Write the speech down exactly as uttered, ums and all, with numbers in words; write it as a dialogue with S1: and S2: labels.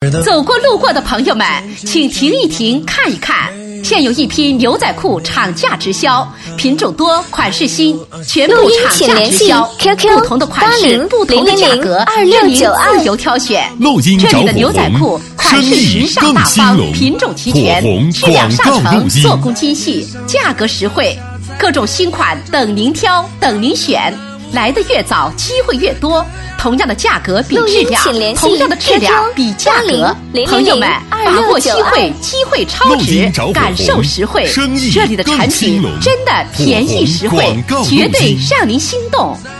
S1: 走过路过的朋友们，请停一停，看一看。现有一批牛仔裤厂价直销，品种多，款式新，全部厂价直销。不同的款式，不同的价格，任您自由挑选。这里的牛仔裤款式时尚大方，品种齐全，质量上乘，做工精细，价格实惠，各种新款等您挑，等您选。来的越早，机会越多。同样的价格比质量，同样的质量比价格。朋友们，把握机会，机会超值，感受实惠。这里的产品真的便宜实惠，绝对让您心动。